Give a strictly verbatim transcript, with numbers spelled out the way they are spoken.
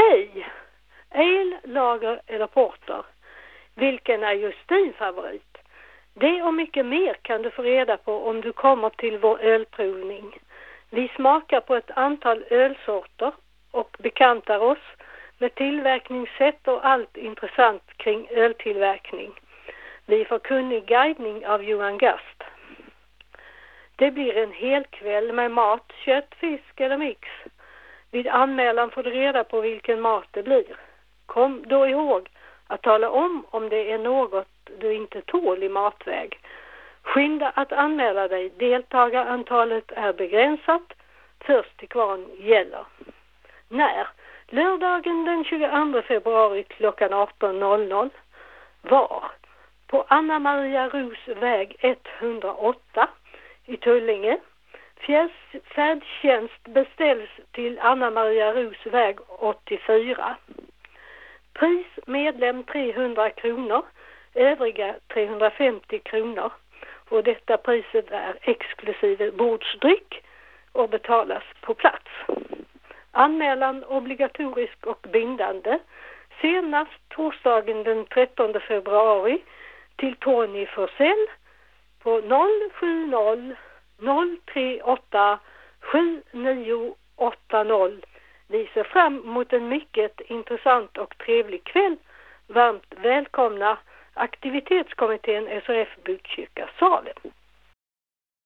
Hej! Ale, lager eller porter? Vilken är just din favorit? Det och mycket mer kan du få reda på om du kommer till vår ölprovning. Vi smakar på ett antal ölsorter och bekantar oss med tillverkningssätt och allt intressant kring öltillverkning. Vi får kunnig guidning av Johan Gast. Det blir en hel kväll med mat, kött, fisk eller mix. Vid anmälan får du reda på vilken mat det blir. Kom då ihåg att tala om om det är något du inte tål i matväg. Skynda att anmäla dig. Deltagarantalet är begränsat. Först till kvarn gäller. När? Lördagen den tjugoandra februari klockan arton noll noll. Var? På Anna Maria Ros väg etthundraåtta i Tullinge. Fjärs, färdtjänst beställs till Anna Maria Ros väg åttiofyra. Pris medlem trehundra kronor, övriga trehundrafemtio kronor. Och detta priset är exklusive bordsdryck och betalas på plats. Anmälan obligatorisk och bindande. Senast torsdagen den trettonde februari till Tony Forsell på noll sju noll noll tre åtta sju nio åtta noll. Vi ser fram emot en mycket intressant och trevlig kväll. Varmt välkomna Aktivitetskommittén S R F Botkyrka Salem.